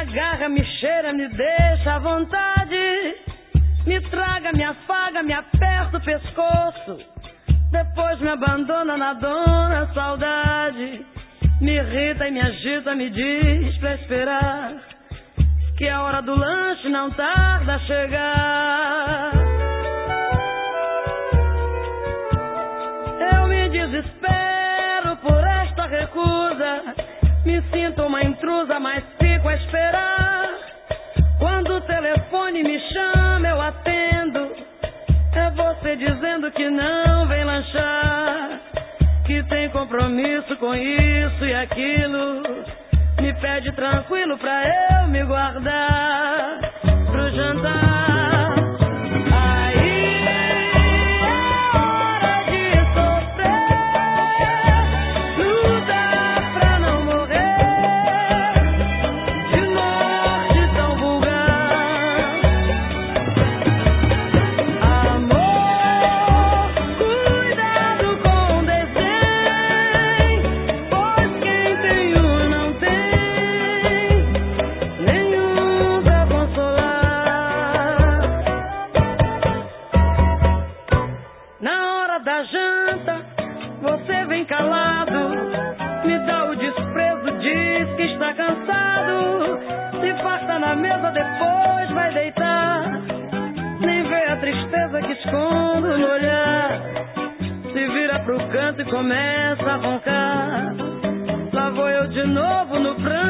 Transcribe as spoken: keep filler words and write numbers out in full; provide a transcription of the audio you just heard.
agarra, me cheira, me deixa à vontade. Me traga, me afaga, me aperta o pescoço. Depois me abandona na dona saudade. Me irrita e me agita, me diz pra esperar, que a hora do lanche não tarda a chegar. Eu me desespero por esta recusa. Me sinto uma intrusa, mas fico a esperar. Quando o telefone me chama, eu atendo. É você dizendo que não vem lanchar, que tem compromisso com isso e aquilo. Me pede tranquilo pra eu me guardar pro jantar. Aí é hora de sofrer, lutar pra não morrer de morte tão vulgar. Amor, cuidado com desdém, pois quem tem um não tem nenhum pra consolar. Na hora da janta, você vem calado, me dá o desprezo, diz que está cansado. Se farta na mesa, depois vai deitar. Nem vê a tristeza que escondo no olhar. Se vira pro canto e começa a roncar. Lá vou eu de novo no pranto.